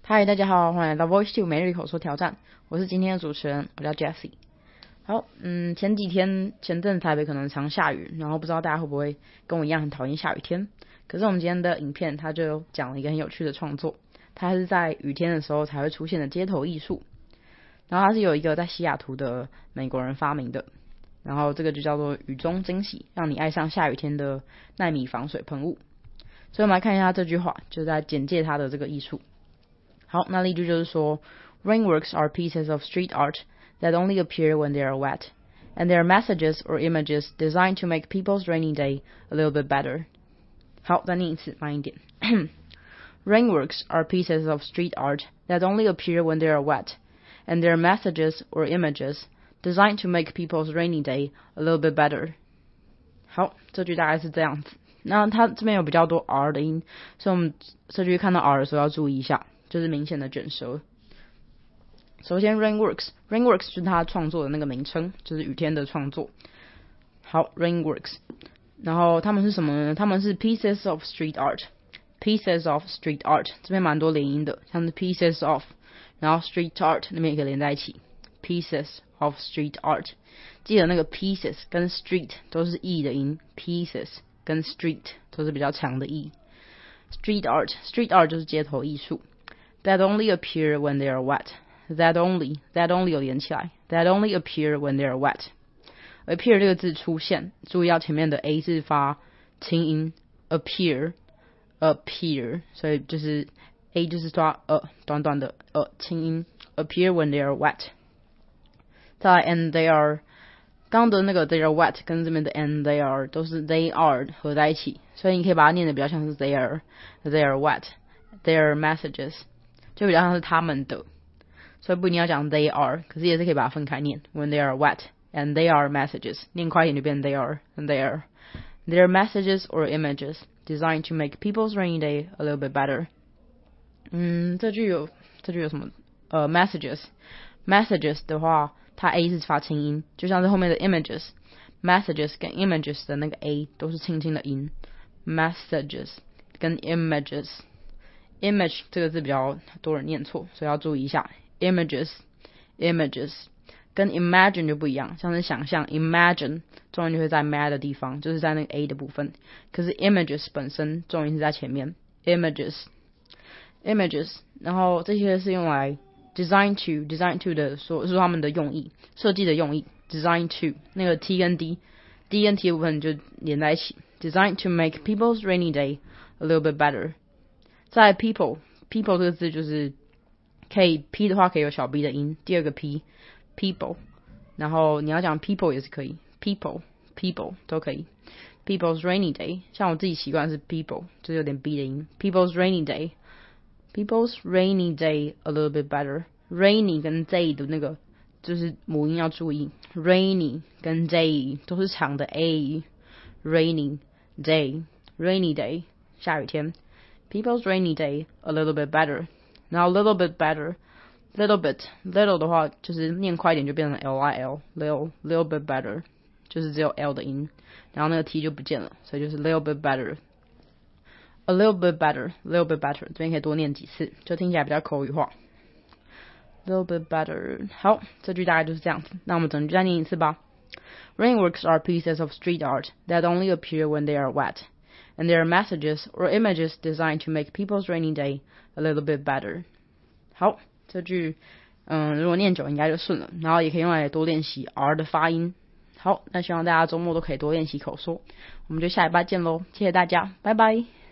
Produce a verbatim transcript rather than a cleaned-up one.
嗨，大家好，欢迎来到 Voice Two 每日口说挑战，我是今天的主持人，我叫 Jessie。好，嗯，前几天前阵台北可能常下雨，然后不知道大家会不会跟我一样很讨厌下雨天。可是我们今天的影片它就讲了一个很有趣的创作，它是在雨天的时候才会出现的街头艺术。然后它是有一个在西雅图的美国人发明的，然后这个就叫做雨中惊喜，让你爱上下雨天的奈米防水喷雾。所以我们来看一下这句话，就是在简介它的这个艺术。好，那例句就是说 Rainworks are pieces of street art that only appear when they are wet, and they are messages or images designed to make people's rainy day a little bit better. 好，再念一次，慢一点。Rainworks are pieces of street art that only appear when they are wet, and they are messages or images designed to make people's rainy day a little bit better. 好，这句大概是这样子。那它这边有比较多 R 的音，所以我们这句看到 R 的时候要注意一下，就是明显的卷舌。首先 Rainworks Rainworks 是他创作的那个名称，就是雨天的创作。好 Rainworks， 然后他们是什么呢？他们是 pieces of street art pieces of street art 这边蛮多连音的，像是 pieces of， 然后 street art 那边也可以连在一起， pieces of street art， 记得那个 pieces 跟 street 都是 e 的音， pieces 跟 street 都是比较强的 e。 street art street art 就是街头艺术。 that only appear when they are wet that only that only 有连起来， that only appear when they are wet。 appear 这个字出现，注意到前面的 a 是发清音 appear appear， 所以就是 a 就是抓呃短短的呃清音 appear when they are wet。 再来 and they are， 刚刚的那个 they are wet 跟这边的 and they are 都是 they are 合在一起，所以你可以把它念得比较像是 they are they are wet they are messages， 就比较像是他们的，所以不一定要讲 they are， 可是也是可以把它分开念 when they are wet and they are messages， 念快一点就变 they are and they are they are messages or images designed to make people's rainy day a little bit better。 嗯，这句有这句有什么呃 messages messages 的话，它 a 是发清音，就像是后面的 images messages 跟 images 的那个 a 都是轻轻的音， messages 跟 images image 这个字比较多人念错，所以要注意一下 images images 跟 imagine 就不一样，像是想象 imagine 重音就会在 ma 的地方，就是在那个 a 的部分，可是 images 本身重音是在前面 images images， 然后这些是用来 design to design to 的说说他们的用意，设计的用意 design to 那个 t 跟 d d 跟 t 的部分就连在一起 design to make people's rainy day a little bit better。 在 people people 这个字就是可以 p 的话可以有小 b 的音，第二个 p people， 然后你要讲 people 也是可以 people people 都可以。 people's rainy day 像我自己习惯是 people 就是有点 b 的音， people's rainy day people's rainy day a little bit better。 rainy 跟 day 的那个就是母音要注意， rainy 跟 day 都是长的 a， rainy day rainy day 下雨天， people's rainy day a little bit better。 然后 little bit better little bit little 的话就是念快一点就变成 lil little little bit better， 就是只有 l 的音，然后那个 t 就不见了，所以就是 little bit better a little bit better little bit better， 这边可以多念几次，就听起来比较口语化 little bit better。 好，这句大概就是这样子，那我们整句再念一次吧。 Rainworks are pieces of street art that only appear when they are wet, and they are messages or images designed to make people's rainy day a little bit better。 好，这句嗯，如果念久应该就顺了，然后也可以用来多练习 R 的发音。好，那希望大家周末都可以多练习口说，我们就下礼拜见咯，谢谢大家，拜拜。